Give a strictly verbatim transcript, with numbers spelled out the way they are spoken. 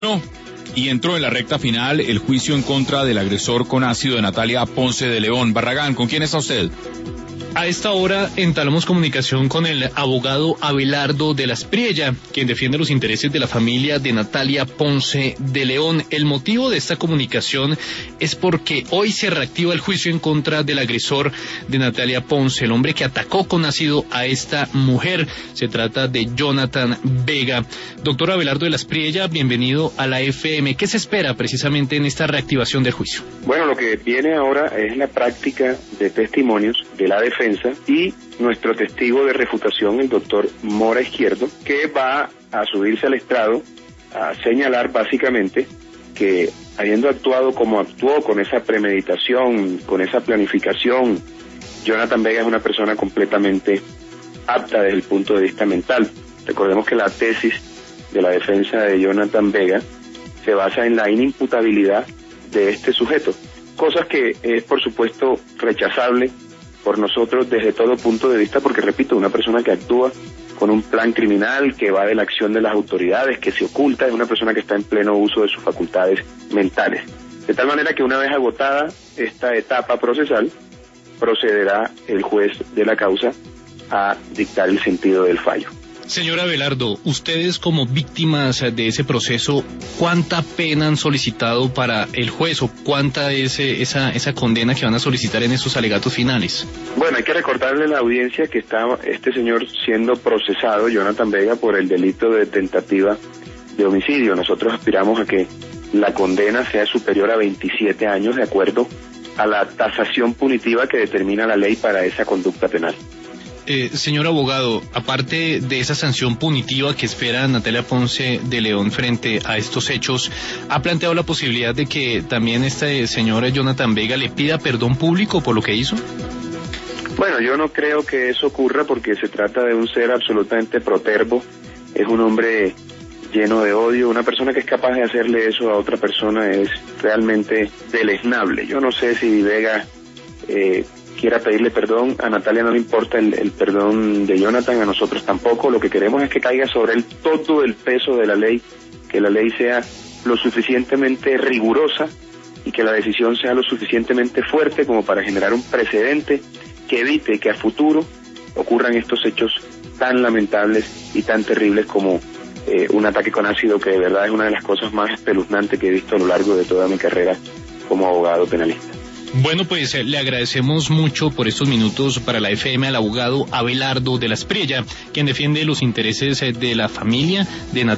No, y entró en la recta final el juicio en contra del agresor con ácido de Natalia Ponce de León. Barragán, ¿con quién está usted? A esta hora entablamos comunicación con el abogado Abelardo de la Espriella, quien defiende los intereses de la familia de Natalia Ponce de León. El motivo de esta comunicación es porque hoy se reactiva el juicio en contra del agresor de Natalia Ponce, el hombre que atacó con ácido a esta mujer. Se trata de Jonathan Vega. Doctor Abelardo de la Espriella, bienvenido a la F M. ¿Qué se espera precisamente en esta reactivación del juicio? Bueno, lo que viene ahora es la práctica de testimonios de la defensa y nuestro testigo de refutación, el doctor Mora Izquierdo, que va a subirse al estrado a señalar básicamente que habiendo actuado como actuó, con esa premeditación, con esa planificación, Jonathan Vega es una persona completamente apta desde el punto de vista mental. Recordemos que la tesis de la defensa de Jonathan Vega se basa en la inimputabilidad de este sujeto, cosas que es por supuesto rechazable por nosotros desde todo punto de vista, porque repito, una persona que actúa con un plan criminal, que va de la acción de las autoridades, que se oculta, es una persona que está en pleno uso de sus facultades mentales. De tal manera que una vez agotada esta etapa procesal, procederá el juez de la causa a dictar el sentido del fallo. Señora Abelardo, ustedes como víctimas de ese proceso, ¿cuánta pena han solicitado para el juez o cuánta es esa, esa condena que van a solicitar en esos alegatos finales? Bueno, hay que recordarle a la audiencia que está este señor siendo procesado, Jonathan Vega, por el delito de tentativa de homicidio. Nosotros aspiramos a que la condena sea superior a veintisiete años, de acuerdo a la tasación punitiva que determina la ley para esa conducta penal. Eh, señor abogado, aparte de esa sanción punitiva que espera Natalia Ponce de León frente a estos hechos, ¿ha planteado la posibilidad de que también este señor Jonathan Vega le pida perdón público por lo que hizo? Bueno, yo no creo que eso ocurra porque se trata de un ser absolutamente protervo, es un hombre lleno de odio, una persona que es capaz de hacerle eso a otra persona es realmente deleznable. Yo no sé si Vega eh, quiera pedirle perdón, a Natalia no le importa el, el perdón de Jonathan, a nosotros tampoco. Lo que queremos es que caiga sobre él todo el peso de la ley, que la ley sea lo suficientemente rigurosa y que la decisión sea lo suficientemente fuerte como para generar un precedente que evite que a futuro ocurran estos hechos tan lamentables y tan terribles como eh, un ataque con ácido, que de verdad es una de las cosas más espeluznantes que he visto a lo largo de toda mi carrera como abogado penalista. Bueno, pues eh, le agradecemos mucho por estos minutos para la F M al abogado Abelardo de la Espriella, quien defiende los intereses eh, de la familia de Natalia.